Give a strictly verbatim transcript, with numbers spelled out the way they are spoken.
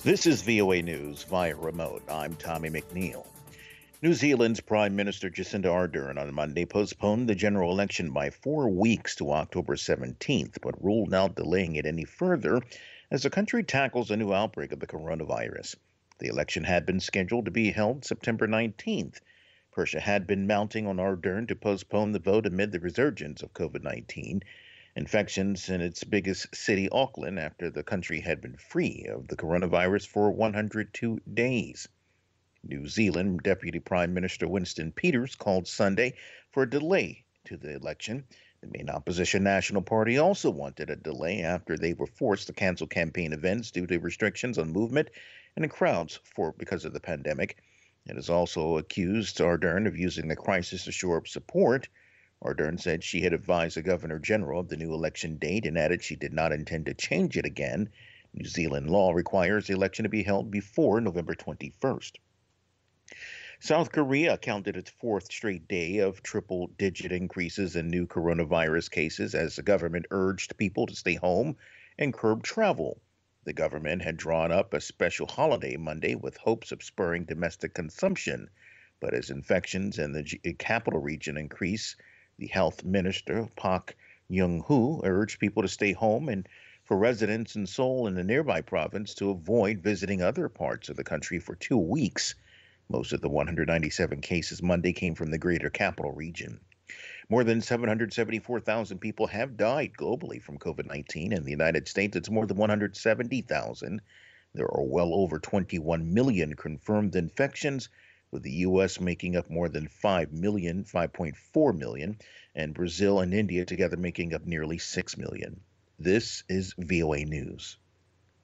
This is V O A News via remote. I'm Tommy McNeil. New Zealand's Prime Minister Jacinda Ardern on Monday postponed the general election by four weeks to October seventeenth, but ruled out delaying it any further as the country tackles a new outbreak of the coronavirus. The election had been scheduled to be held September nineteenth. Pressure had been mounting on Ardern to postpone the vote amid the resurgence of COVID nineteen infections in its biggest city, Auckland, after the country had been free of the coronavirus for one hundred two days. New Zealand Deputy Prime Minister Winston Peters called Sunday for a delay to the election. The main opposition National Party also wanted a delay after they were forced to cancel campaign events due to restrictions on movement and in crowds for because of the pandemic. It has also accused Ardern of using the crisis to shore up support. Ardern said she had advised the Governor General of the new election date and added she did not intend to change it again. New Zealand law requires the election to be held before November twenty-first. South Korea counted its fourth straight day of triple digit increases in new coronavirus cases as the government urged people to stay home and curb travel. The government had drawn up a special holiday Monday with hopes of spurring domestic consumption. But as infections in the capital region increase, the health minister, Park Young-hoo, urged people to stay home and for residents in Seoul and the nearby province to avoid visiting other parts of the country for two weeks. Most of the one hundred ninety-seven cases Monday came from the greater capital region. More than seven hundred seventy-four thousand people have died globally from COVID nineteen. In the United States, it's more than one hundred seventy thousand. There are well over twenty-one million confirmed infections, with the U S making up more than five million, five point four million, and Brazil and India together making up nearly six million. This is V O A News.